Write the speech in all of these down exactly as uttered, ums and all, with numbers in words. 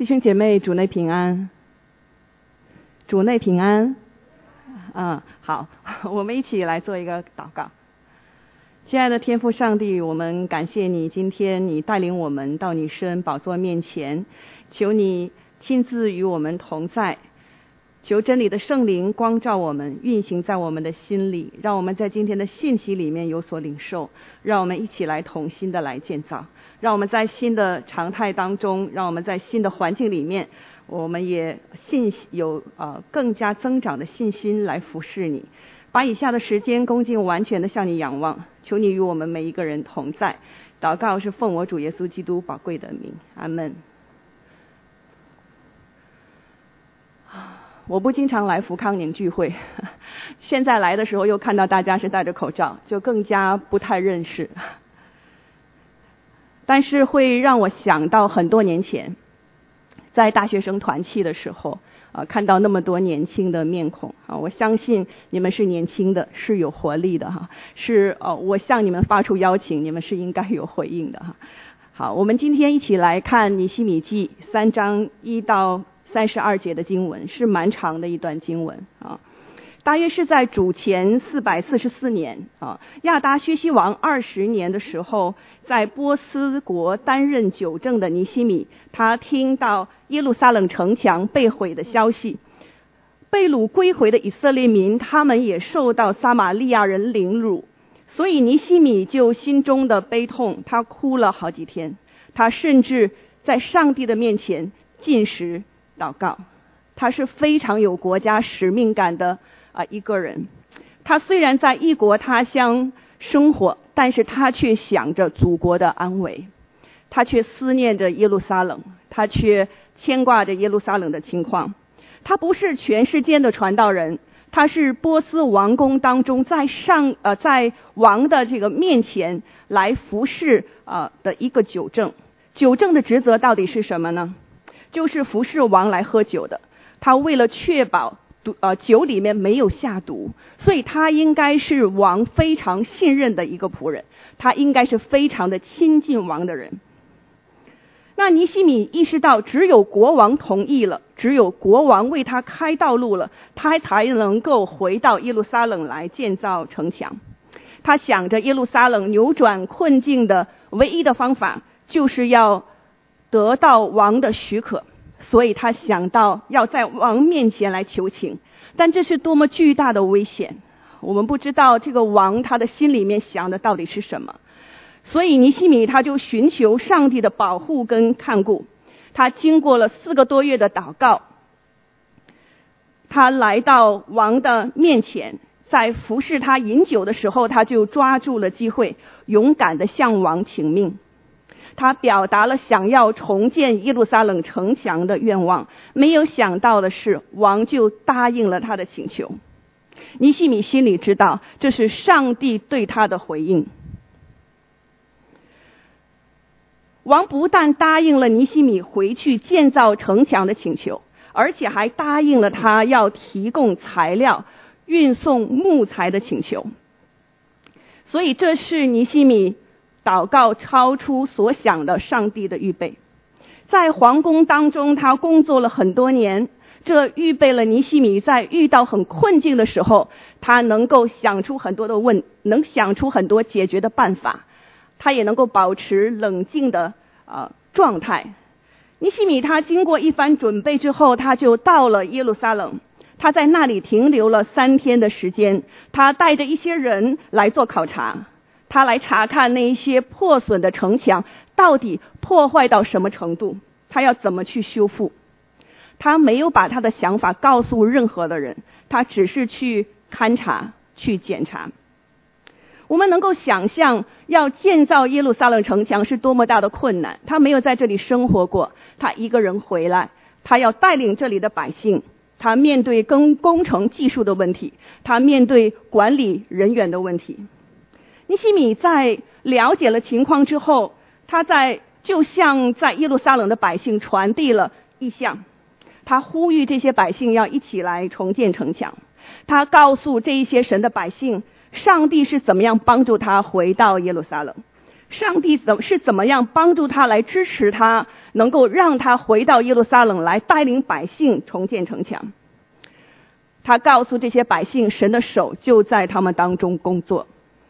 弟兄姐妹，主内平安，主内平安。嗯，好，我们一起来做一个祷告。亲爱的天父上帝，我们感谢你，今天你带领我们到你施恩宝座面前，求你亲自与我们同在，求真理的圣灵光照我们，运行在我们的心里，让我们在今天的信息里面有所领受，让我们一起来同心的来建造，让我们在新的常态当中，让我们在新的环境里面，我们也信有呃更加增长的信心来服侍你，把以下的时间恭敬完全的向你仰望，求你与我们每一个人同在。祷告是奉我主耶稣基督宝贵的名，阿们。我不经常来福康宁聚会，现在来的时候又看到大家是戴着口罩，就更加不太认识，但是会让我想到很多年前在大学生团契的时候啊，看到那么多年轻的面孔啊，我相信你们是年轻的，是有活力的哈，是哦，我向你们发出邀请，你们是应该有回应的哈。好，我们今天一起来看尼希米记三章一到三十二节的经文，是蛮长的一段经文啊。大约是在主前四百四十四年啊，亚达薛西王二十年的时候，在波斯国担任酒政的尼希米，他听到耶路撒冷城墙被毁的消息，被掳归回的以色列民，他们也受到撒玛利亚人凌辱，所以尼希米就心中的悲痛，他哭了好几天，他甚至在上帝的面前禁食祷告。他是非常有国家使命感的啊、呃、一个人。他虽然在异国他乡生活，但是他却想着祖国的安危，他却思念着耶路撒冷，他却牵挂着耶路撒冷的情况。他不是全世界的传道人，他是波斯王宫当中在上呃在王的这个面前来服侍啊、呃、的一个酒政。酒政的职责到底是什么呢？就是服侍王来喝酒的。他为了确保毒呃酒里面没有下毒，所以他应该是王非常信任的一个仆人，他应该是非常的亲近王的人。那尼希米意识到，只有国王同意了，只有国王为他开道路了，他才能够回到耶路撒冷来建造城墙。他想着耶路撒冷扭转困境的唯一的方法，就是要得到王的许可，所以他想到要在王面前来求情。但这是多么巨大的危险，我们不知道这个王他的心里面想的到底是什么。所以尼希米他就寻求上帝的保护跟看顾。他经过了四个多月的祷告，他来到王的面前，在服侍他饮酒的时候，他就抓住了机会，勇敢地向王请命。他表达了想要重建耶路撒冷城墙的愿望，没有想到的是，王就答应了他的请求。尼希米心里知道，这是上帝对他的回应。王不但答应了尼希米回去建造城墙的请求，而且还答应了他要提供材料、运送木材的请求。所以这是尼希米祷告超出所想的上帝的预备。在皇宫当中，他工作了很多年，这预备了尼希米在遇到很困境的时候，他能够想出很多的问，能想出很多解决的办法，他也能够保持冷静的呃状态。尼希米他经过一番准备之后，他就到了耶路撒冷，他在那里停留了三天的时间，他带着一些人来做考察。他来查看那一些破损的城墙到底破坏到什么程度，他要怎么去修复。他没有把他的想法告诉任何的人，他只是去勘察、去检查。我们能够想象要建造耶路撒冷城墙是多么大的困难。他没有在这里生活过，他一个人回来，他要带领这里的百姓，他面对跟工程技术的问题，他面对管理人员的问题。尼希米在了解了情况之后，他在就像在耶路撒冷的百姓传递了意象，他呼吁这些百姓要一起来重建城墙。他告诉这一些神的百姓，上帝是怎么样帮助他回到耶路撒冷， 上帝怎是怎么样帮助他来支持他，能够让他回到耶路撒冷来带领百姓重建城墙。他告诉这些百姓，神的手就在他们当中工作。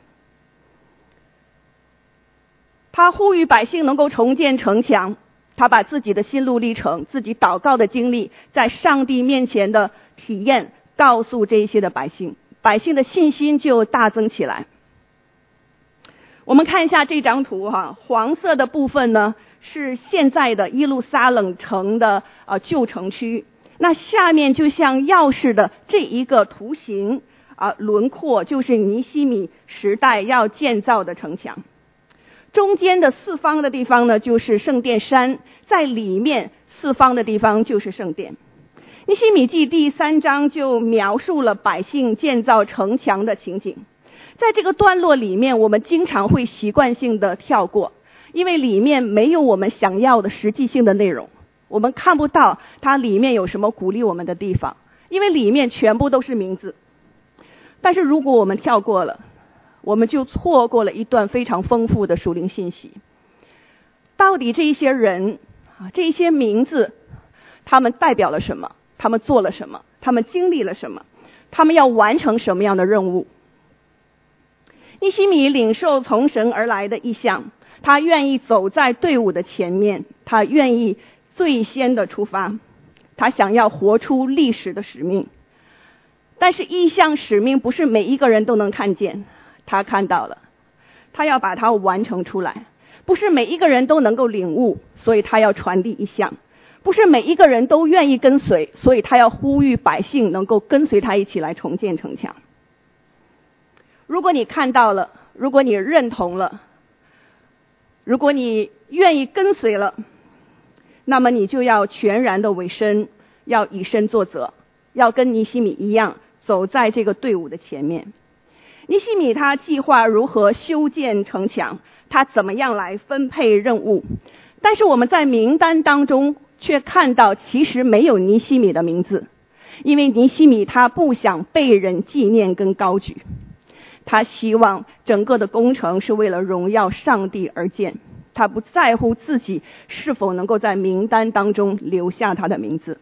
他呼吁百姓能够重建城墙，他把自己的心路历程、自己祷告的经历，在上帝面前的体验告诉这些的百姓，百姓的信心就大增起来。我们看一下这张图哈，黄色的部分呢是现在的耶路撒冷城的呃旧城区，那下面就像钥匙的这一个图形啊、呃、轮廓，就是尼希米时代要建造的城墙。中间的四方的地方呢就是圣殿山，在里面四方的地方就是圣殿。尼希米记第三章就描述了百姓建造城墙的情景。在这个段落里面，我们经常会习惯性的跳过，因为里面没有我们想要的实际性的内容，我们看不到它里面有什么鼓励我们的地方，因为里面全部都是名字。但是如果我们跳过了，我们就错过了一段非常丰富的属灵信息。到底这一些人啊，这一些名字，他们代表了什么？他们做了什么？他们经历了什么？他们要完成什么样的任务？尼希米领受从神而来的意象，他愿意走在队伍的前面，他愿意最先的出发，他想要活出历史的使命。但是意象使命不是每一个人都能看见，他看到了，他要把它完成出来。不是每一个人都能够领悟，所以他要传递意象。不是每一个人都愿意跟随，所以他要呼吁百姓能够跟随他一起来重建城墙。如果你看到了，如果你认同了，如果你愿意跟随了，那么你就要全然的委身，要以身作则，要跟尼希米一样走在这个队伍的前面。尼希米他计划如何修建城墙，他怎么样来分配任务，但是我们在名单当中却看到其实没有尼希米的名字，因为尼希米他不想被人纪念跟高举，他希望整个的工程是为了荣耀上帝而建，他不在乎自己是否能够在名单当中留下他的名字。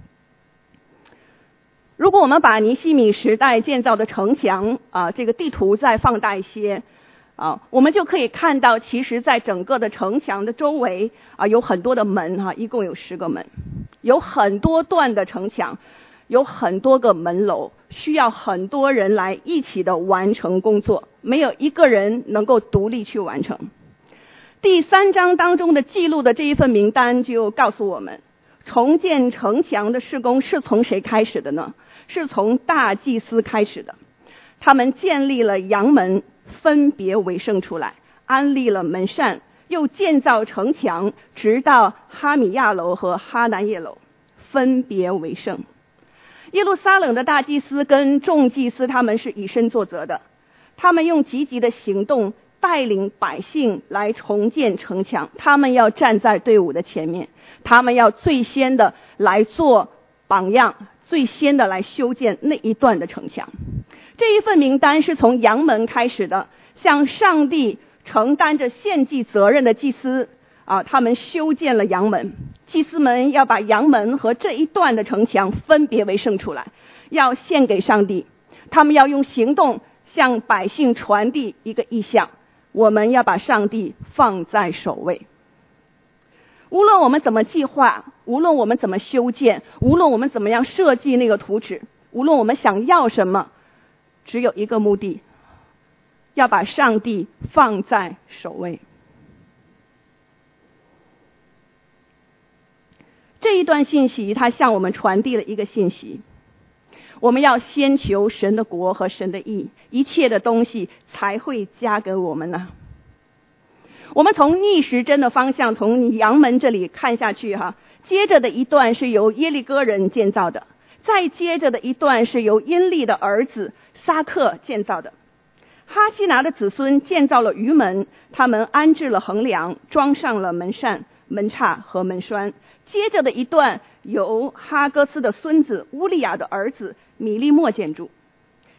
如果我们把尼希米时代建造的城墙啊、呃、这个地图再放大一些啊，我们就可以看到，其实在整个的城墙的周围啊有很多的门哈、啊，一共有十个门，有很多段的城墙，有很多个门楼，需要很多人来一起的完成工作，没有一个人能够独立去完成。第三章当中的记录的这一份名单就告诉我们，重建城墙的事工是从谁开始的呢？是从大祭司开始的。他们建立了阳门，分别为圣出来，安立了门扇，又建造城墙，直到哈米亚楼和哈南叶楼，分别为圣。耶路撒冷的大祭司跟众祭司他们是以身作则的，他们用积极的行动带领百姓来重建城墙，他们要站在队伍的前面，他们要最先的来做榜样，最先的来修建那一段的城墙。这一份名单是从阳门开始的，向上帝承担着献祭责任的祭司啊，他们修建了阳门，祭司们要把阳门和这一段的城墙分别为圣出来，要献给上帝。他们要用行动向百姓传递一个意象，我们要把上帝放在首位。无论我们怎么计划，无论我们怎么修建，无论我们怎么样设计那个图纸，无论我们想要什么，只有一个目的，要把上帝放在首位。这一段信息它向我们传递了一个信息，我们要先求神的国和神的义，一切的东西才会加给我们呢。我们从逆时针的方向从阳门这里看下去哈，接着的一段是由耶利哥人建造的，再接着的一段是由因利的儿子撒克建造的。哈西拿的子孙建造了鱼门，他们安置了横梁，装上了门扇、门叉和门栓。接着的一段由哈戈斯的孙子乌利亚的儿子米利莫建筑。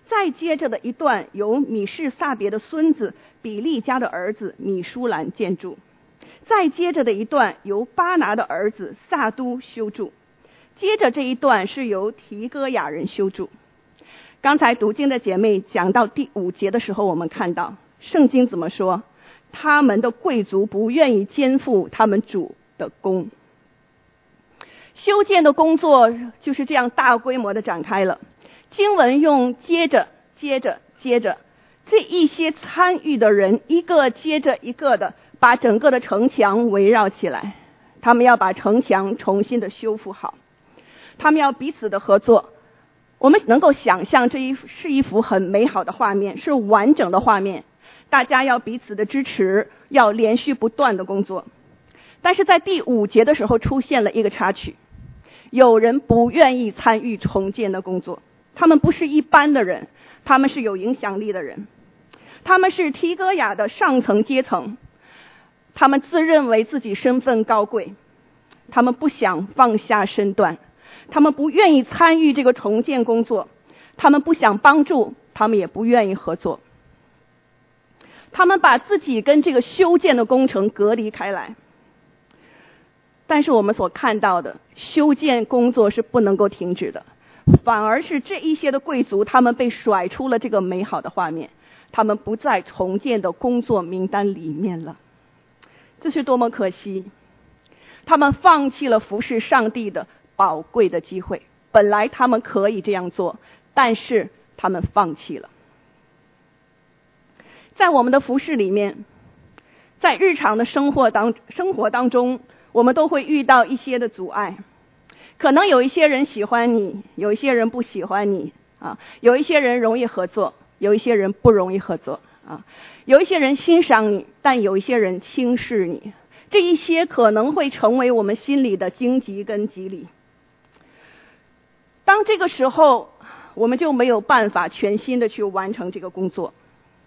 再接着的一段由米士撒别的孙子比利家的儿子米舒兰建筑，再接着的一段由巴拿的儿子撒都修筑，接着这一段是由提哥雅人修筑。刚才读经的姐妹讲到第五节的时候，我们看到圣经怎么说，他们的贵族不愿意肩负他们主的工。修建的工作就是这样大规模的展开了。经文用接着接着接着，这一些参与的人一个接着一个的把整个的城墙围绕起来，他们要把城墙重新的修复好，他们要彼此的合作。我们能够想象这一是一幅很美好的画面，是完整的画面，大家要彼此的支持，要连续不断的工作。但是在第五节的时候出现了一个插曲，有人不愿意参与重建的工作，他们不是一般的人，他们是有影响力的人，他们是提哥雅的上层阶层，他们自认为自己身份高贵，他们不想放下身段，他们不愿意参与这个重建工作，他们不想帮助，他们也不愿意合作，他们把自己跟这个修建的工程隔离开来。但是我们所看到的修建工作是不能够停止的，反而是这一些的贵族他们被甩出了这个美好的画面，他们不在重建的工作名单里面了，这是多么可惜。他们放弃了服侍上帝的宝贵的机会，本来他们可以这样做，但是他们放弃了。在我们的服侍里面，在日常的生活当生活当中，我们都会遇到一些的阻碍，可能有一些人喜欢你，有一些人不喜欢你啊，有一些人容易合作，有一些人不容易合作啊，有一些人欣赏你，但有一些人轻视你，这一些可能会成为我们心里的荆棘跟棘藜。当这个时候，我们就没有办法全心的去完成这个工作，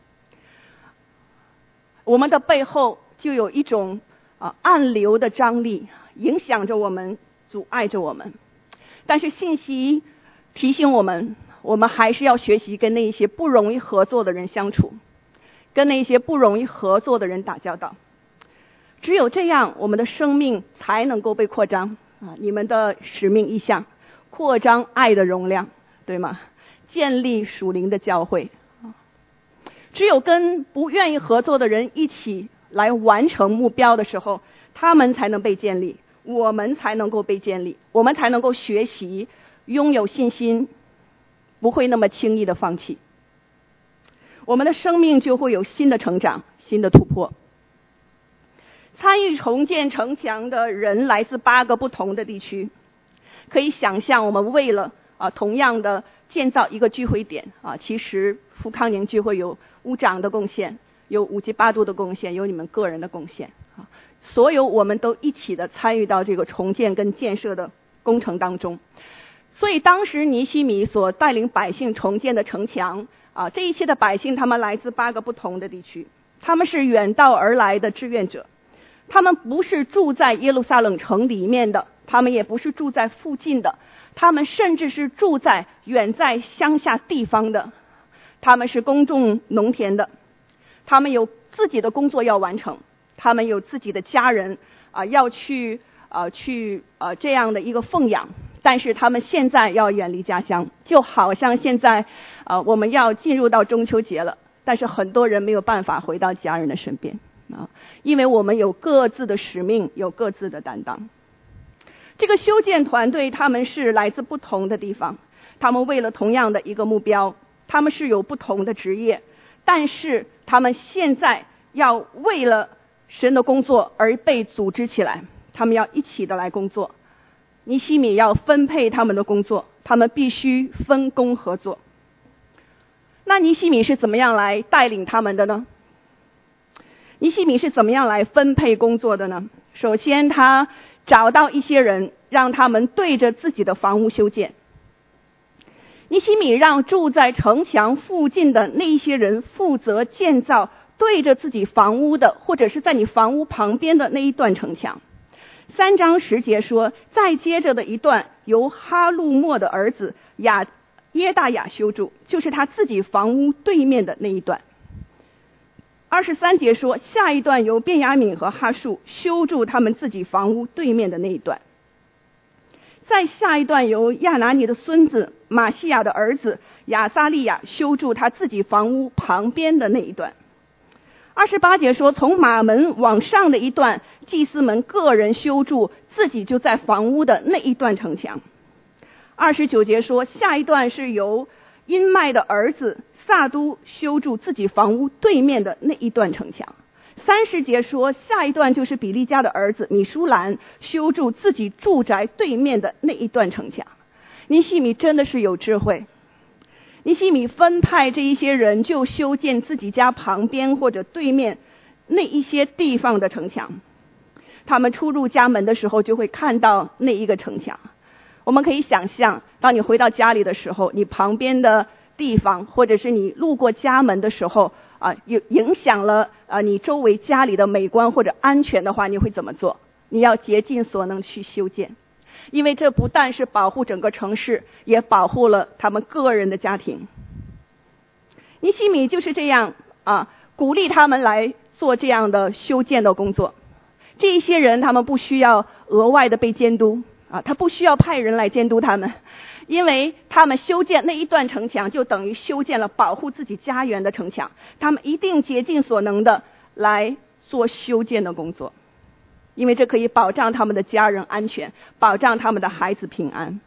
我们的背后就有一种啊暗流的张力，影响着我们，阻碍着我们。但是信息提醒我们，我们还是要学习跟那些不容易合作的人相处，跟那些不容易合作的人打交道。只有这样，我们的生命才能够被扩张啊！你们的使命意向，扩张爱的容量，对吗？建立属灵的教会。只有跟不愿意合作的人一起来完成目标的时候，他们才能被建立，我们才能够被建立，我们才能够学习，拥有信心，不会那么轻易的放弃。我们的生命就会有新的成长，新的突破。参与重建城墙的人来自八个不同的地区，可以想象我们为了啊同样的建造一个聚会点啊，其实富康宁聚会有屋长的贡献，有五级八度的贡献，有你们个人的贡献啊，所有我们都一起的参与到这个重建跟建设的工程当中。所以当时尼希米所带领百姓重建的城墙啊，这一切的百姓他们来自八个不同的地区，他们是远道而来的志愿者，他们不是住在耶路撒冷城里面的，他们也不是住在附近的，他们甚至是住在远在乡下地方的，他们是耕种农田的，他们有自己的工作要完成，他们有自己的家人啊、呃、要去啊、呃、去呃这样的一个奉养，但是他们现在要远离家乡，就好像现在啊、呃、我们要进入到中秋节了，但是很多人没有办法回到家人的身边啊，因为我们有各自的使命，有各自的担当。这个修建团队他们是来自不同的地方，他们为了同样的一个目标，他们是有不同的职业，但是他们现在要为了神的工作而被组织起来，他们要一起的来工作。尼希米要分配他们的工作，他们必须分工合作。那尼希米是怎么样来带领他们的呢？尼希米是怎么样来分配工作的呢？首先他找到一些人，让他们对着自己的房屋修建。尼希米让住在城墙附近的那一些人负责建造对着自己房屋的，或者是在你房屋旁边的那一段城墙。三章十节说，再接着的一段由哈路莫的儿子亚耶大雅修筑，就是他自己房屋对面的那一段。二十三节说，下一段由便雅悯和哈述修筑他们自己房屋对面的那一段。再下一段由亚拿尼的孙子马西亚的儿子亚撒利亚修筑他自己房屋旁边的那一段。二十八节说，从马门往上的一段，祭司们个人修筑自己就在房屋的那一段城墙。二十九节说，下一段是由因麦的儿子撒都修筑自己房屋对面的那一段城墙。三十节说，下一段就是比利家的儿子米舒兰修筑自己住宅对面的那一段城墙。尼希米真的是有智慧，尼希米分派这一些人就修建自己家旁边或者对面那一些地方的城墙。他们出入家门的时候就会看到那一个城墙。我们可以想象，当你回到家里的时候，你旁边的地方或者是你路过家门的时候啊，有影响了啊你周围家里的美观或者安全的话，你会怎么做？你要竭尽所能去修建，因为这不但是保护整个城市，也保护了他们个人的家庭。尼希米就是这样啊，鼓励他们来做这样的修建的工作。这一些人他们不需要额外的被监督啊，他不需要派人来监督他们，因为他们修建那一段城墙就等于修建了保护自己家园的城墙，他们一定竭尽所能的来做修建的工作，因为这可以保障他们的家人安全，保障他们的孩子平安。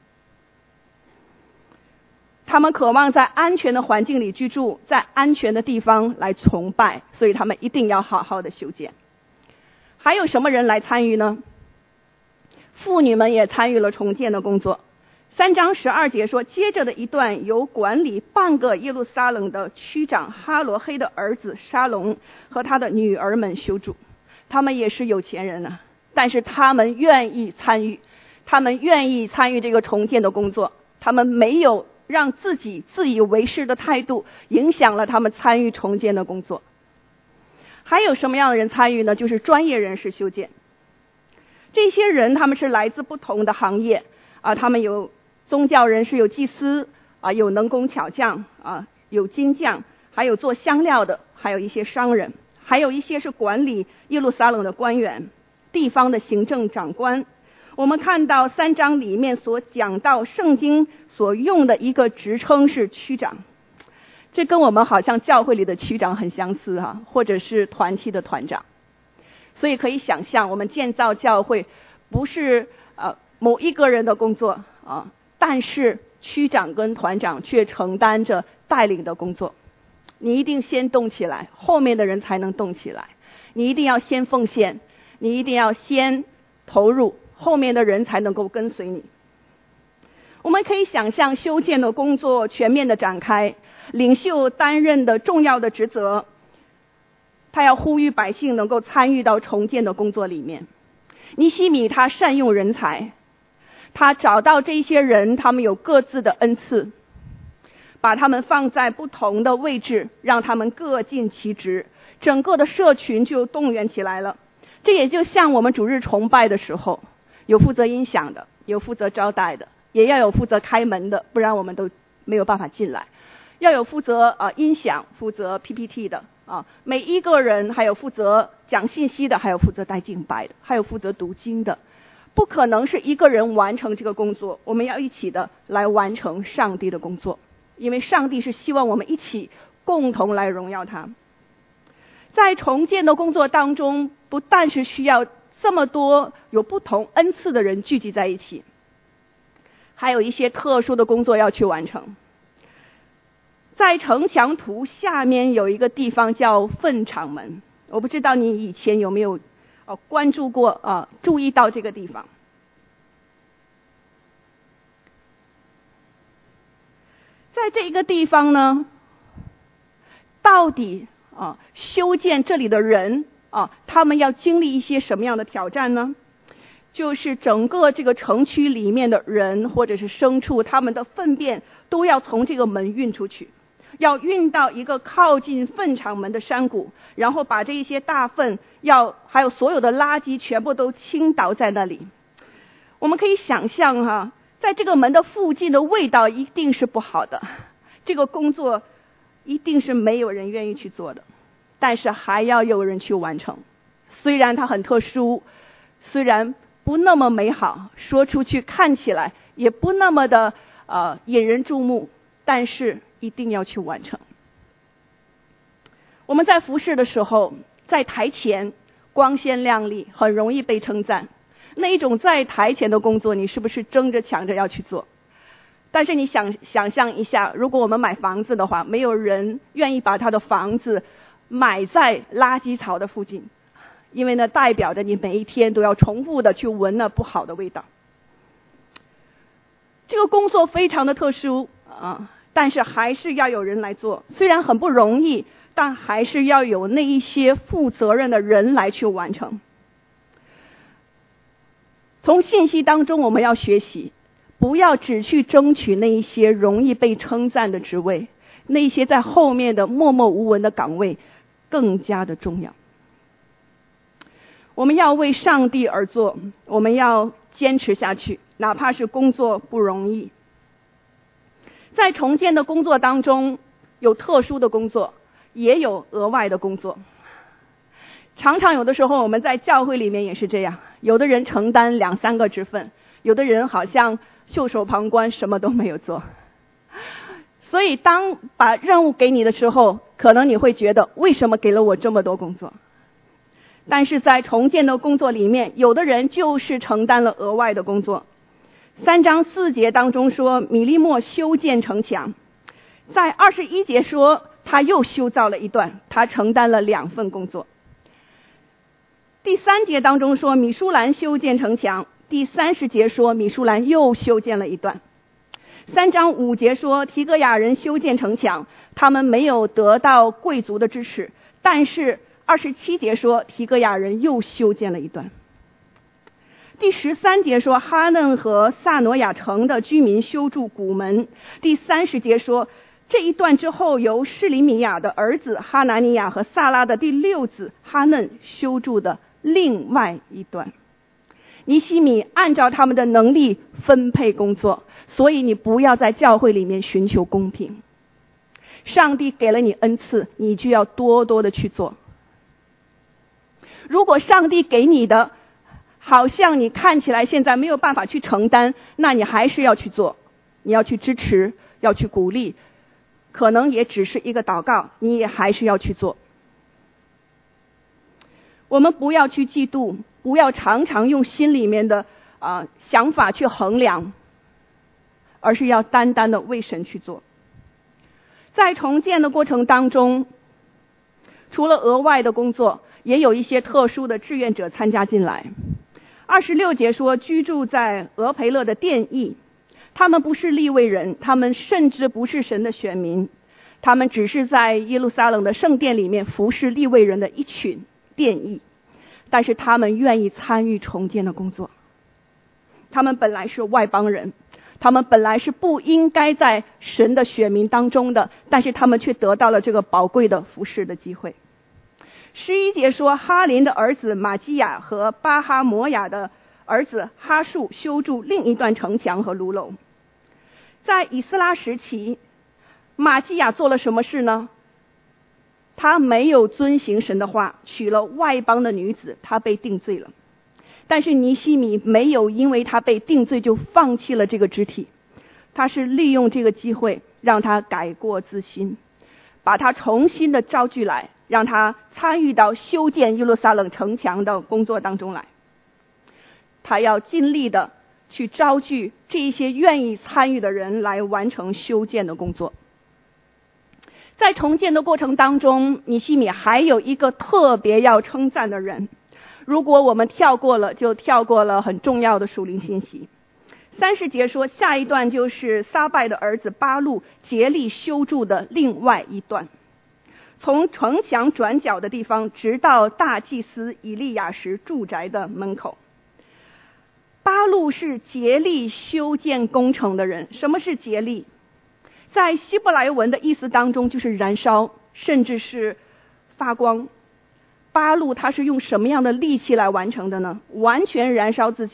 他们渴望在安全的环境里居住，在安全的地方来崇拜，所以他们一定要好好的修建。还有什么人来参与呢？妇女们也参与了重建的工作。三章十二节说，接着的一段由管理半个耶路撒冷的区长哈罗黑的儿子沙龙和他的女儿们修筑。他们也是有钱人啊，但是他们愿意参与，他们愿意参与这个重建的工作，他们没有让自己自以为是的态度影响了他们参与重建的工作。还有什么样的人参与呢？就是专业人士修建。这些人他们是来自不同的行业啊，他们有宗教人士，有祭司啊，有能工巧匠啊，有金匠，还有做香料的，还有一些商人，还有一些是管理耶路撒冷的官员，地方的行政长官。我们看到三章里面所讲到圣经所用的一个职称是区长，这跟我们好像教会里的区长很相似哈、啊，或者是团契的团长。所以可以想象，我们建造教会不是呃某一个人的工作啊，但是区长跟团长却承担着带领的工作。你一定先动起来，后面的人才能动起来。你一定要先奉献，你一定要先投入，后面的人才能够跟随你。我们可以想象修建的工作全面的展开，领袖担任的重要的职责，他要呼吁百姓能够参与到重建的工作里面。尼希米他善用人才，他找到这些人，他们有各自的恩赐，把他们放在不同的位置，让他们各尽其职，整个的社群就动员起来了。这也就像我们主日崇拜的时候，有负责音响的，有负责招待的，也要有负责开门的，不然我们都没有办法进来。要有负责呃音响，负责 P P T 的啊，每一个人，还有负责讲信息的，还有负责带敬拜的，还有负责读经的。不可能是一个人完成这个工作，我们要一起的来完成上帝的工作，因为上帝是希望我们一起共同来荣耀他。在重建的工作当中，不但是需要这么多有不同恩赐的人聚集在一起，还有一些特殊的工作要去完成。在城墙图下面有一个地方叫粪场门，我不知道你以前有没有呃关注过啊、呃，注意到这个地方。在这个地方呢，到底啊修建这里的人啊，他们要经历一些什么样的挑战呢？就是整个这个城区里面的人或者是牲畜，他们的粪便都要从这个门运出去，要运到一个靠近粪场门的山谷，然后把这一些大粪要还有所有的垃圾全部都倾倒在那里。我们可以想象哈、啊， 在这个门的附近的味道一定是不好的，这个工作一定是没有人愿意去做的，但是还要有人去完成。虽然它很特殊，虽然不那么美好，说出去看起来也不那么的呃引人注目，但是一定要去完成。我们在服侍的时候，在台前光鲜亮丽，很容易被称赞。那一种在台前的工作，你是不是争着抢着要去做？但是你想想象一下，如果我们买房子的话，没有人愿意把他的房子买在垃圾槽的附近，因为呢代表着你每一天都要重复的去闻那不好的味道。这个工作非常的特殊啊，但是还是要有人来做，虽然很不容易，但还是要有那一些负责任的人来去完成。从信息当中我们要学习，不要只去争取那一些容易被称赞的职位，那些在后面的默默无闻的岗位更加的重要。我们要为上帝而做，我们要坚持下去，哪怕是工作不容易。在重建的工作当中，有特殊的工作，也有额外的工作。常常有的时候我们在教会里面也是这样，有的人承担两三个职分，有的人好像袖手旁观，什么都没有做。所以当把任务给你的时候，可能你会觉得为什么给了我这么多工作？但是在重建的工作里面，有的人就是承担了额外的工作。三章四节当中说米利莫修建城墙，在二十一节说他又修造了一段，他承担了两份工作。第三节当中说米舒兰修建城墙，第三十节说米舒兰又修建了一段。三章五节说提格亚人修建城墙，他们没有得到贵族的支持，但是二十七节说提格亚人又修建了一段。第十三节说哈嫩和萨挪亚城的居民修筑谷门。第三十节说这一段之后，由示利米亚的儿子哈拿尼亚和萨拉的第六子哈嫩修筑的另外一段。尼希米按照他们的能力分配工作，所以你不要在教会里面寻求公平。上帝给了你恩赐，你就要多多的去做。如果上帝给你的好像你看起来现在没有办法去承担，那你还是要去做，你要去支持，要去鼓励，可能也只是一个祷告，你也还是要去做。我们不要去嫉妒，不要常常用心里面的啊、呃、想法去衡量，而是要单单的为神去做。在重建的过程当中，除了额外的工作，也有一些特殊的志愿者参加进来。二十六节说居住在俄培勒的殿役，他们不是利未人，他们甚至不是神的选民，他们只是在耶路撒冷的圣殿里面服侍利未人的一群殿役，但是他们愿意参与重建的工作。他们本来是外邦人，他们本来是不应该在神的选民当中的，但是他们却得到了这个宝贵的服侍的机会。十一节说哈林的儿子马基亚和巴哈摩亚的儿子哈树修筑另一段城墙和炉楼。在以斯拉时期，马基亚做了什么事呢？他没有遵行神的话，娶了外邦的女子，他被定罪了。但是尼希米没有因为他被定罪就放弃了这个肢体，他是利用这个机会让他改过自新，把他重新的招聚来，让他参与到修建耶路撒冷城墙的工作当中来。他要尽力的去招聚这一些愿意参与的人来完成修建的工作。在重建的过程当中，尼希米还有一个特别要称赞的人，如果我们跳过了，就跳过了很重要的属灵信息。三十节说下一段就是撒拜的儿子巴路竭力修筑的另外一段，从城墙转角的地方直到大祭司以利亚时住宅的门口。巴路是竭力修建工程的人。什么是竭力？在希伯来文的意思当中就是燃烧，甚至是发光。巴路他是用什么样的力气来完成的呢？完全燃烧自己，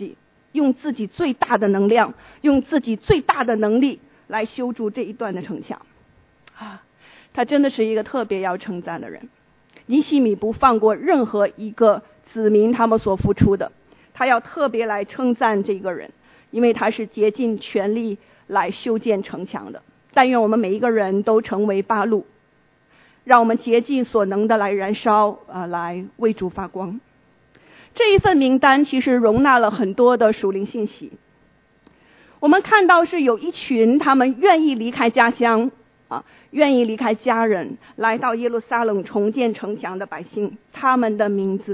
用自己最大的能量，用自己最大的能力来修筑这一段的城墙啊，他真的是一个特别要称赞的人。尼希米不放过任何一个子民他们所付出的，他要特别来称赞这个人，因为他是竭尽全力来修建城墙的。但愿我们每一个人都成为八路，让我们竭尽所能的来燃烧啊，来为主发光。这一份名单其实容纳了很多的属灵信息。我们看到是有一群他们愿意离开家乡啊，愿意离开家人，来到耶路撒冷重建城墙的百姓，他们的名字，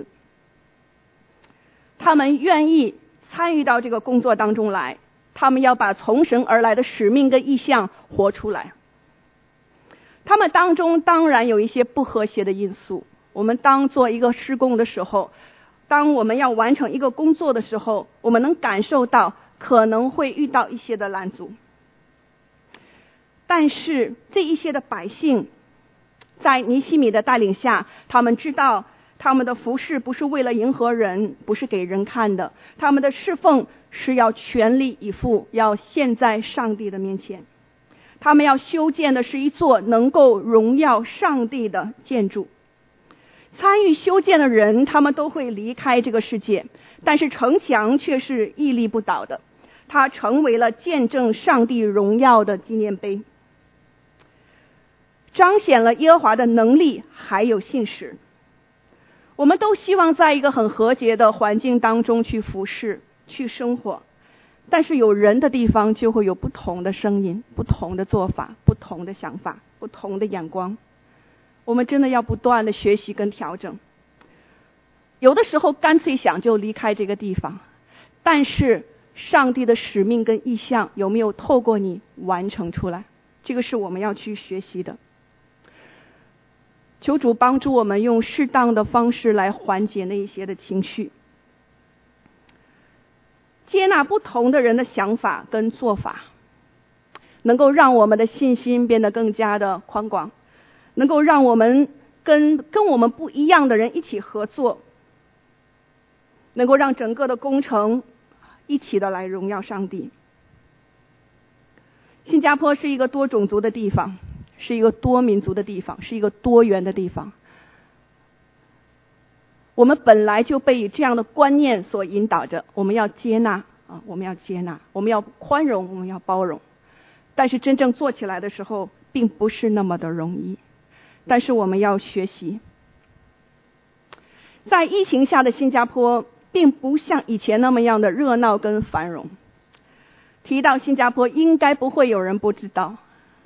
他们愿意参与到这个工作当中来，他们要把从神而来的使命跟意向活出来。他们当中当然有一些不和谐的因素，我们当做一个施工的时候，当我们要完成一个工作的时候，我们能感受到可能会遇到一些的拦阻。但是这一些的百姓在尼希米的带领下，他们知道他们的服事不是为了迎合人，不是给人看的，他们的侍奉是要全力以赴，要献在上帝的面前。他们要修建的是一座能够荣耀上帝的建筑。参与修建的人，他们都会离开这个世界，但是城墙却是屹立不倒的，它成为了见证上帝荣耀的纪念碑，彰显了耶和华的能力还有信实。我们都希望在一个很和谐的环境当中去服侍，去生活，但是有人的地方就会有不同的声音，不同的做法，不同的想法，不同的眼光。我们真的要不断的学习跟调整，有的时候干脆想就离开这个地方，但是上帝的使命跟意向有没有透过你完成出来，这个是我们要去学习的。求主帮助我们用适当的方式来缓解那一些的情绪，接纳不同的人的想法跟做法，能够让我们的信心变得更加的宽广，能够让我们跟跟我们不一样的人一起合作，能够让整个的工程一起的来荣耀上帝。新加坡是一个多种族的地方，是一个多民族的地方，是一个多元的地方。我们本来就被以这样的观念所引导着，我们要接纳啊，我们要接纳，我们要宽容，我们要包容。但是真正做起来的时候，并不是那么的容易。但是我们要学习，在疫情下的新加坡，并不像以前那么样的热闹跟繁荣。提到新加坡，应该不会有人不知道。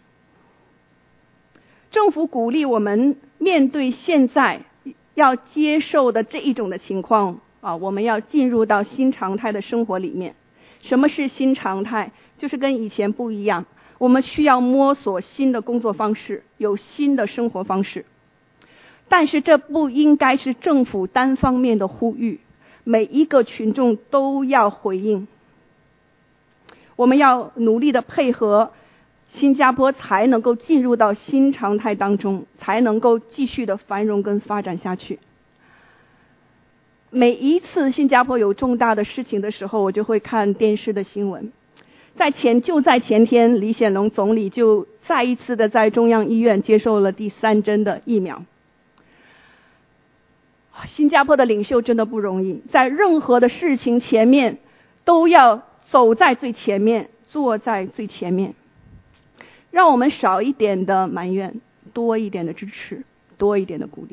政府鼓励我们面对现在要接受的这一种的情况啊，我们要进入到新常态的生活里面。什么是新常态？就是跟以前不一样，我们需要摸索新的工作方式，有新的生活方式。但是这不应该是政府单方面的呼吁，每一个群众都要回应。我们要努力的配合，新加坡才能够进入到新常态当中，才能够继续的繁荣跟发展下去。每一次新加坡有重大的事情的时候，我就会看电视的新闻。在前就在前天，李显龙总理就再一次的在中央医院接受了第三针的疫苗。新加坡的领袖真的不容易，在任何的事情前面都要走在最前面，坐在最前面。让我们少一点的埋怨，多一点的支持，多一点的鼓励。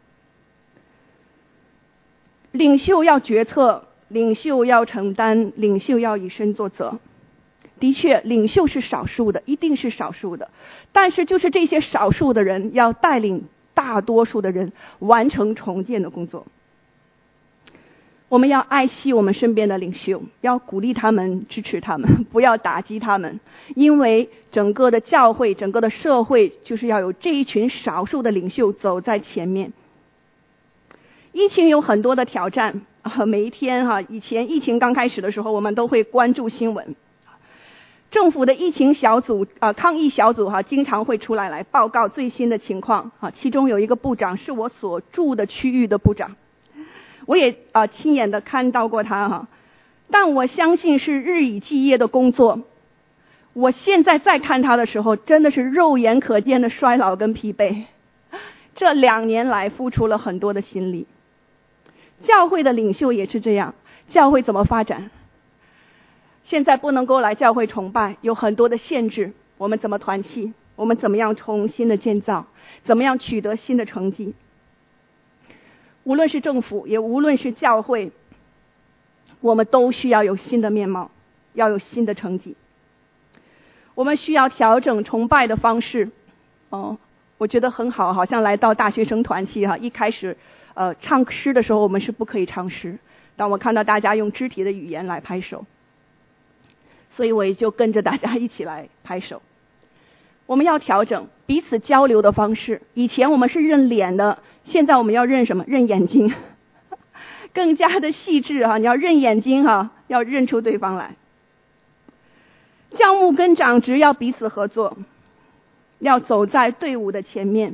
领袖要决策，领袖要承担，领袖要以身作则。的确，领袖是少数的，一定是少数的，但是就是这些少数的人要带领大多数的人完成重建的工作。我们要爱惜我们身边的领袖，要鼓励他们，支持他们，不要打击他们，因为整个的教会，整个的社会就是要有这一群少数的领袖走在前面。疫情有很多的挑战啊，每一天哈、啊，以前疫情刚开始的时候，我们都会关注新闻。政府的疫情小组啊，抗疫小组哈、啊，经常会出来来报告最新的情况啊。其中有一个部长是我所住的区域的部长，我也啊亲眼的看到过他哈、啊。 但我相信是日以继夜的工作。我现在再看他的时候，真的是肉眼可见的衰老跟疲惫。这两年来付出了很多的心力。教会的领袖也是这样，教会怎么发展？现在不能够来教会崇拜，有很多的限制，我们怎么团契？我们怎么样重新的建造？怎么样取得新的成绩？无论是政府，也无论是教会，我们都需要有新的面貌，要有新的成绩。我们需要调整崇拜的方式。哦，我觉得很好，好像来到大学生团契哈，一开始呃唱诗的时候我们是不可以唱诗，当我看到大家用肢体的语言来拍手，所以我也就跟着大家一起来拍手。我们要调整彼此交流的方式，以前我们是认脸的，现在我们要认什么？认眼睛，更加的细致哈，你要认眼睛哈，要认出对方来。教牧跟长职要彼此合作，要走在队伍的前面，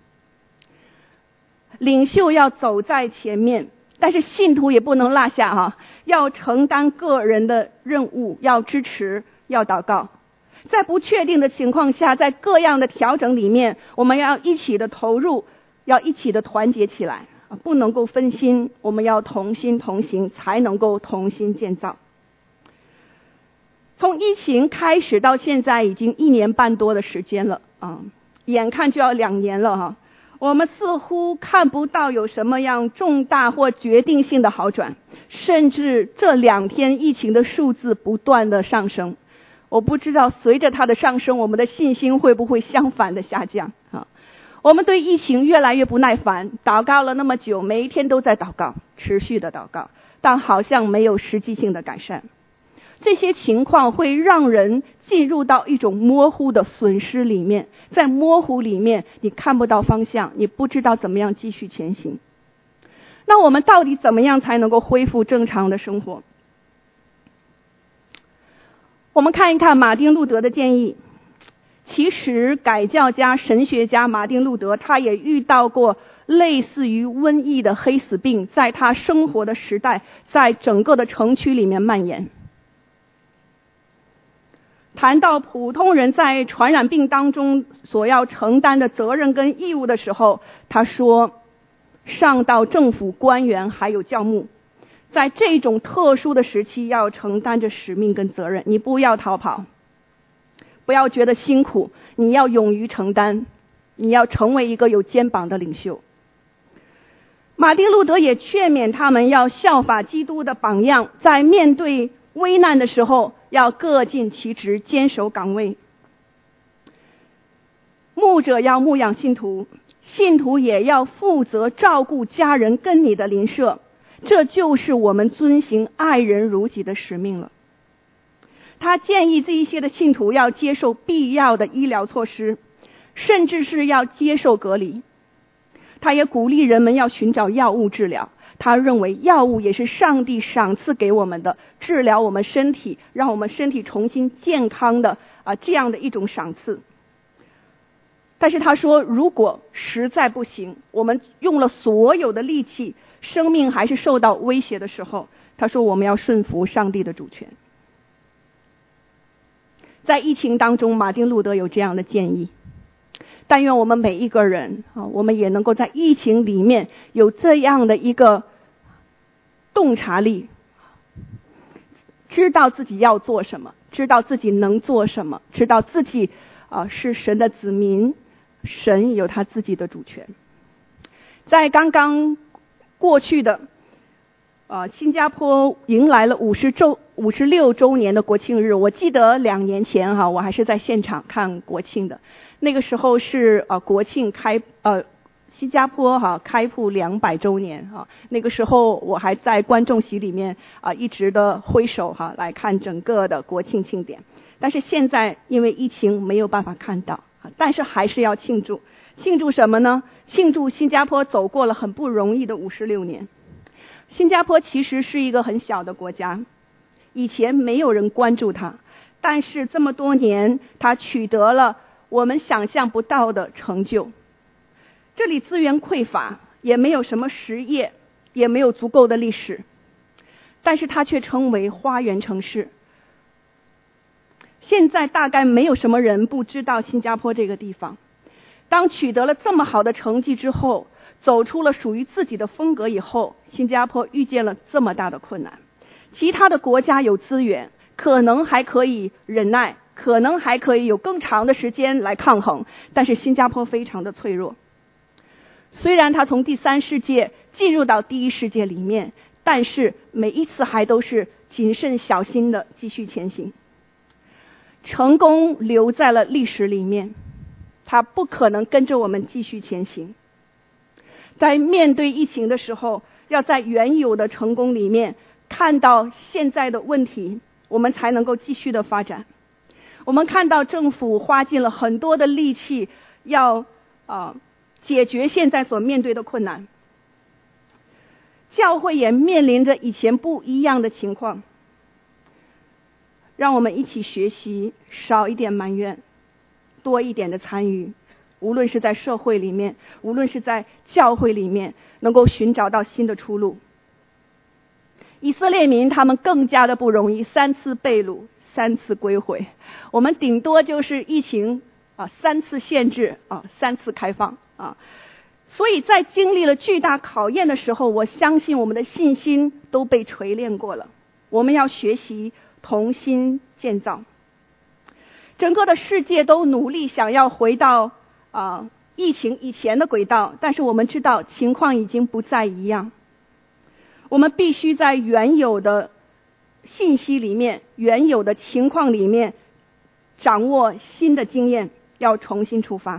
领袖要走在前面，但是信徒也不能落下哈，要承担个人的任务，要支持，要祷告。在不确定的情况下，在各样的调整里面，我们要一起的投入，要一起的团结起来，不能够分心，我们要同心同行，才能够同心建造。从疫情开始到现在已经一年半多的时间了啊，眼看就要两年了哈，我们似乎看不到有什么样重大或决定性的好转，甚至这两天疫情的数字不断的上升。我不知道随着它的上升，我们的信心会不会相反的下降啊？我们对疫情越来越不耐烦，祷告了那么久，每一天都在祷告，持续的祷告，但好像没有实际性的改善。这些情况会让人进入到一种模糊的损失里面，在模糊里面你看不到方向，你不知道怎么样继续前行。那我们到底怎么样才能够恢复正常的生活？我们看一看马丁路德的建议。其实改教家神学家马丁路德他也遇到过类似于瘟疫的黑死病，在他生活的时代在整个的城区里面蔓延。谈到普通人在传染病当中所要承担的责任跟义务的时候，他说上到政府官员还有教牧，在这种特殊的时期要承担着使命跟责任，你不要逃跑，不要觉得辛苦，你要勇于承担，你要成为一个有肩膀的领袖。马丁路德也劝勉他们要效法基督的榜样，在面对危难的时候要各尽其职，坚守岗位。牧者要牧养信徒，信徒也要负责照顾家人跟你的邻舍，这就是我们遵行爱人如己的使命了。他建议这一些的信徒要接受必要的医疗措施，甚至是要接受隔离。他也鼓励人们要寻找药物治疗，他认为药物也是上帝赏赐给我们的，治疗我们身体，让我们身体重新健康的啊这样的一种赏赐。但是他说，如果实在不行，我们用了所有的力气，生命还是受到威胁的时候，他说我们要顺服上帝的主权。在疫情当中，马丁路德有这样的建议。但愿我们每一个人啊，我们也能够在疫情里面有这样的一个洞察力，知道自己要做什么，知道自己能做什么，知道自己啊是神的子民，神有他自己的主权。在刚刚过去的呃，新加坡迎来了五十周五十六周年的国庆日。我记得两年前哈，我还是在现场看国庆的。那个时候是呃国庆开呃新加坡哈开埠两百周年哈。那个时候我还在观众席里面啊、呃、一直的挥手哈来看整个的国庆庆典。但是现在因为疫情没有办法看到，但是还是要庆祝。庆祝什么呢？庆祝新加坡走过了很不容易的五十六年。新加坡其实是一个很小的国家，以前没有人关注它，但是这么多年它取得了我们想象不到的成就。这里资源匮乏，也没有什么实业，也没有足够的历史， 但是它却称为花园城市。现在大概没有什么人不知道新加坡这个地方。当取得了这么好的成绩之后，走出了属于自己的风格以后，新加坡遇见了这么大的困难。其他的国家有资源，可能还可以忍耐，可能还可以有更长的时间来抗衡，但是新加坡非常的脆弱。虽然他从第三世界进入到第一世界里面，但是每一次还都是谨慎小心的继续前行。成功留在了历史里面，他不可能跟着我们继续前行。在面对疫情的时候，要在原有的成功里面看到现在的问题，我们才能够继续的发展。我们看到政府花尽了很多的力气要呃解决现在所面对的困难，教会也面临着以前不一样的情况。让我们一起学习，少一点埋怨，多一点的参与，无论是在社会里面，无论是在教会里面，能够寻找到新的出路。以色列民他们更加的不容易，三次被掳，三次归回。我们顶多就是疫情啊，三次限制啊，三次开放啊。所以在经历了巨大考验的时候，我相信我们的信心都被锤炼过了。我们要学习同心建造。整个的世界都努力想要回到啊、呃、疫情以前的轨道，但是我们知道情况已经不再一样。我们必须在原有的信息里面，原有的情况里面掌握新的经验，要重新出发。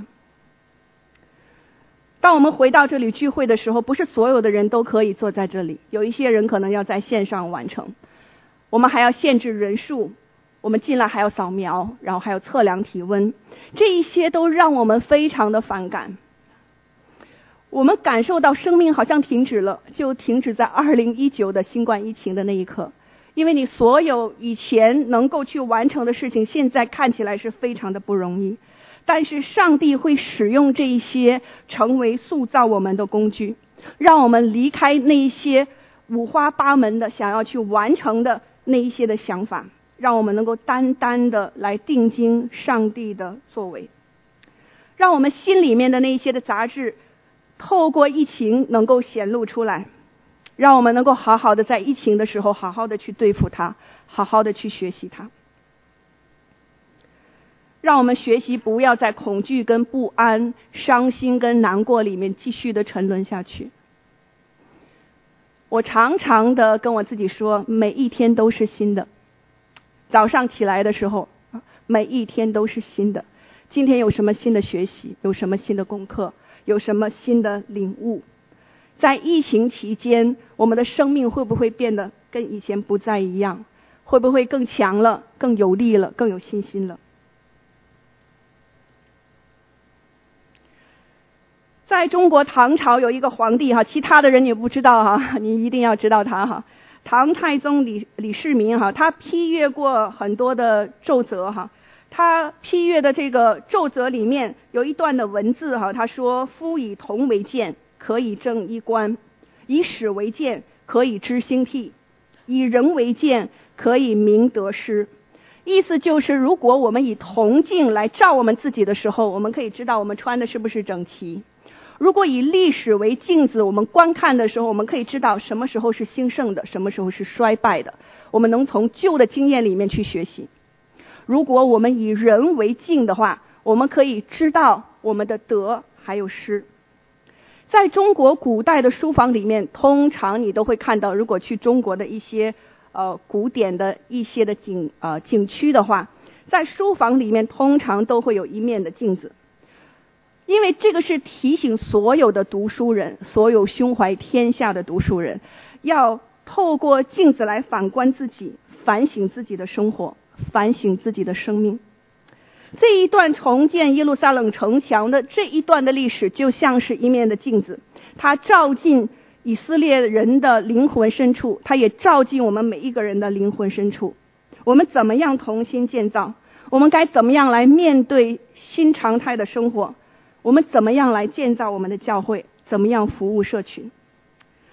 当我们回到这里聚会的时候，不是所有的人都可以坐在这里，有一些人可能要在线上完成。我们还要限制人数，我们进来还要扫描，然后还有测量体温，这一些都让我们非常的反感。我们感受到生命好像停止了，就停止在二零一九的新冠疫情的那一刻。因为你所有以前能够去完成的事情，现在看起来是非常的不容易。但是上帝会使用这一些成为塑造我们的工具，让我们离开那一些五花八门的想要去完成的那一些的想法，让我们能够单单的来定睛上帝的作为，让我们心里面的那一些的杂质透过疫情能够显露出来，让我们能够好好的在疫情的时候好好的去对付它，好好的去学习它。让我们学习不要在恐惧跟不安、伤心跟难过里面继续的沉沦下去。我常常的跟我自己说，每一天都是新的。早上起来的时候，每一天都是新的。今天有什么新的学习，有什么新的功课，有什么新的领悟。在疫情期间，我们的生命会不会变得跟以前不再一样？会不会更强了，更有力了，更有信心了？在中国唐朝有一个皇帝哈，其他的人你不知道哈，你一定要知道他哈。唐太宗李李世民哈，他批阅过很多的奏折哈。他批阅的这个奏折里面有一段的文字哈，他说：“夫以铜为鉴，可以正衣冠；以史为鉴，可以知兴替；以人为鉴，可以明得失。”意思就是，如果我们以铜镜来照我们自己的时候，我们可以知道我们穿的是不是整齐。如果以历史为镜子，我们观看的时候，我们可以知道什么时候是兴盛的，什么时候是衰败的。我们能从旧的经验里面去学习。如果我们以人为镜的话，我们可以知道我们的得还有失。在中国古代的书房里面，通常你都会看到，如果去中国的一些呃古典的一些的景呃景区的话，在书房里面通常都会有一面的镜子。因为这个是提醒所有的读书人，所有胸怀天下的读书人，要透过镜子来反观自己，反省自己的生活，反省自己的生命。这一段重建耶路撒冷城墙的这一段的历史，就像是一面的镜子，它照进以色列人的灵魂深处，它也照进我们每一个人的灵魂深处。我们怎么样同心建造？我们该怎么样来面对新常态的生活？我们怎么样来建造我们的教会？怎么样服务社群？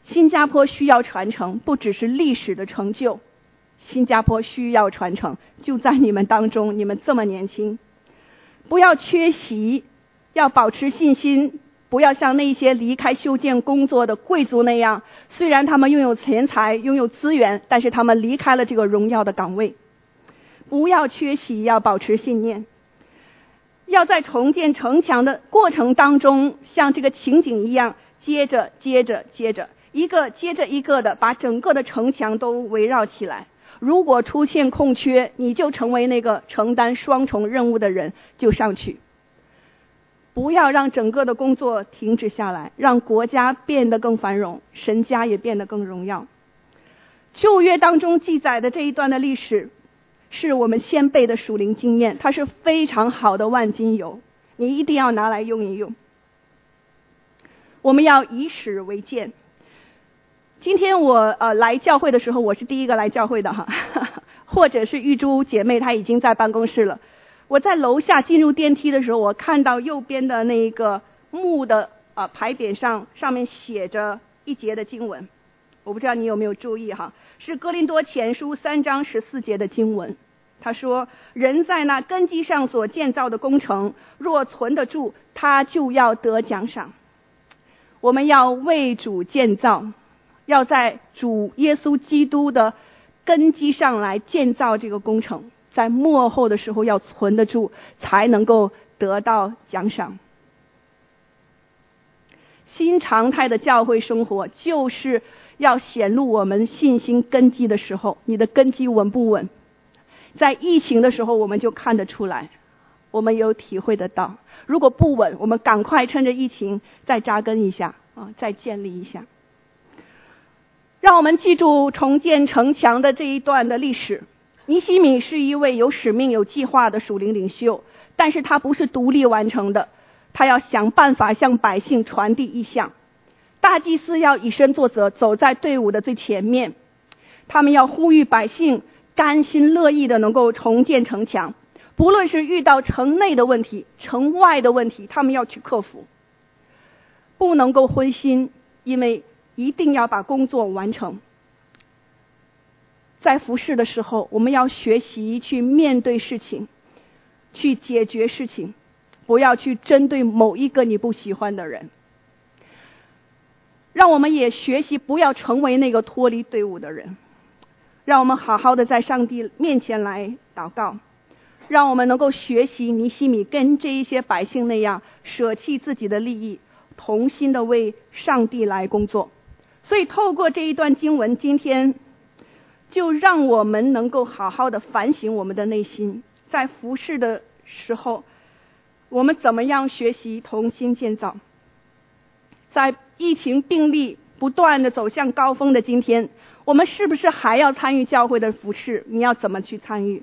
新加坡需要传承，不只是历史的成就，新加坡需要传承，就在你们当中，你们这么年轻，不要缺席，要保持信心，不要像那些离开修建工作的贵族那样，虽然他们拥有钱财，拥有资源，但是他们离开了这个荣耀的岗位。不要缺席，要保持信念，要在重建城墙的过程当中，像这个情景一样，接着接着接着一个接着一个的把整个的城墙都围绕起来。如果出现空缺，你就成为那个承担双重任务的人，就上去。不要让整个的工作停止下来，让国家变得更繁荣，神家也变得更荣耀。旧约当中记载的这一段的历史，是我们先辈的属灵经验，它是非常好的万金油，你一定要拿来用一用。我们要以史为鉴。今天我呃来教会的时候，我是第一个来教会的哈，或者是玉珠姐妹她已经在办公室了。我在楼下进入电梯的时候，我看到右边的那个木的呃牌匾上上面写着一节的经文，我不知道你有没有注意哈，是哥林多前书三章十四节的经文。他说，人在那根基上所建造的工程，若存得住，他就要得奖赏。我们要为主建造，要在主耶稣基督的根基上来建造这个工程，在末后的时候要存得住，才能够得到奖赏。新常态的教会生活，就是要显露我们信心根基的时候，你的根基稳不稳？在疫情的时候我们就看得出来，我们有体会得到。如果不稳，我们赶快趁着疫情再扎根一下啊，再建立一下。让我们记住重建城墙的这一段的历史。尼希米是一位有使命有计划的属灵领袖，但是他不是独立完成的，他要想办法向百姓传递意象。大祭司要以身作则，走在队伍的最前面，他们要呼吁百姓甘心乐意的能够重建城墙，不论是遇到城内的问题城外的问题，他们要去克服，不能够灰心，因为一定要把工作完成。在服侍的时候，我们要学习去面对事情，去解决事情，不要去针对某一个你不喜欢的人。让我们也学习不要成为那个脱离队伍的人。让我们好好的在上帝面前来祷告，让我们能够学习尼希米跟这一些百姓那样，舍弃自己的利益，同心的为上帝来工作。所以透过这一段经文，今天就让我们能够好好的反省我们的内心，在服侍的时候，我们怎么样学习同心建造。在疫情病例不断的走向高峰的今天，我们是不是还要参与教会的服事？你要怎么去参与？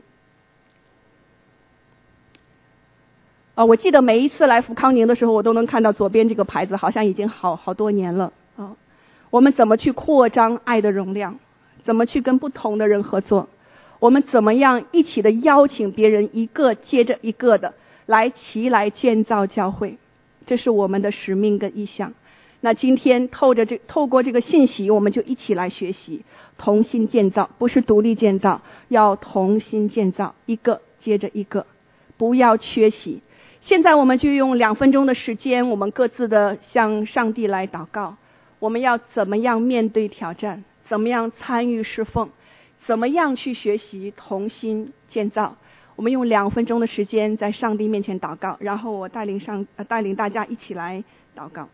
啊，我记得每一次来福康宁的时候，我都能看到左边这个牌子，好像已经好好多年了啊。我们怎么去扩张爱的容量？怎么去跟不同的人合作？我们怎么样一起的邀请别人一个接着一个的来齐来建造教会？这是我们的使命跟意向。那今天透着这透过这个信息，我们就一起来学习，同心建造，不是独立建造，要同心建造，一个接着一个，不要缺席。现在我们就用两分钟的时间，我们各自的向上帝来祷告。我们要怎么样面对挑战？怎么样参与侍奉？怎么样去学习同心建造？我们用两分钟的时间在上帝面前祷告，然后我带领上呃带领大家一起来祷告。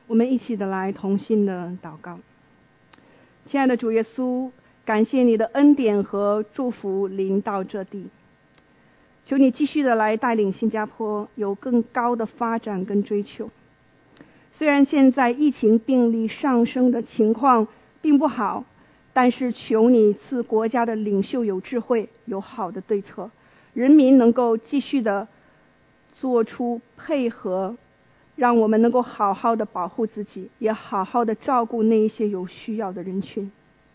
我们一起的来同心的祷告。亲爱的主耶稣，感谢你的恩典和祝福临到这地，求你继续的来带领新加坡有更高的发展跟追求。虽然现在疫情病例上升的情况并不好，但是求你赐国家的领袖有智慧，有好的对策，人民能够继续的做出配合，让我们能够好好的保护自己，也好好的照顾那一些有需要的人群。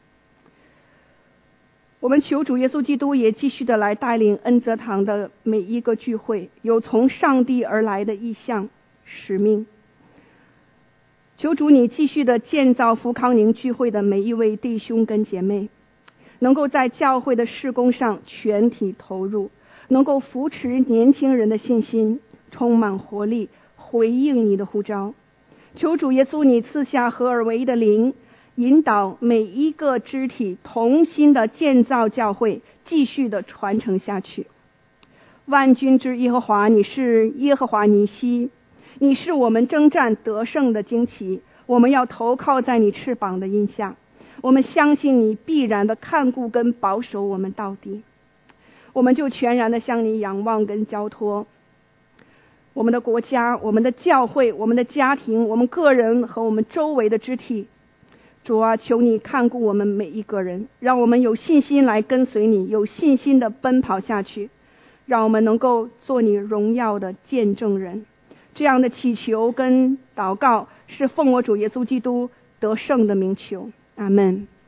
我们求主耶稣基督也继续的来带领恩泽堂的每一个聚会，有从上帝而来的意向使命。求主你继续的建造福康宁聚会的每一位弟兄跟姐妹，能够在教会的事工上全体投入，能够扶持年轻人的信心，充满活力，回应你的呼召。求主耶稣你赐下合而为一的灵，引导每一个肢体同心的建造教会，继续的传承下去。万军之耶和华，你是耶和华尼西，你是我们征战得胜的旌旗，我们要投靠在你翅膀的荫下，我们相信你必然的看顾跟保守我们到底。我们就全然的向你仰望跟交托，我们的国家，我们的教会，我们的家庭，我们个人和我们周围的肢体。主啊，求你看顾我们每一个人，让我们有信心来跟随你，有信心的奔跑下去，让我们能够做你荣耀的见证人。这样的祈求跟祷告是奉我主耶稣基督得胜的名求，阿们。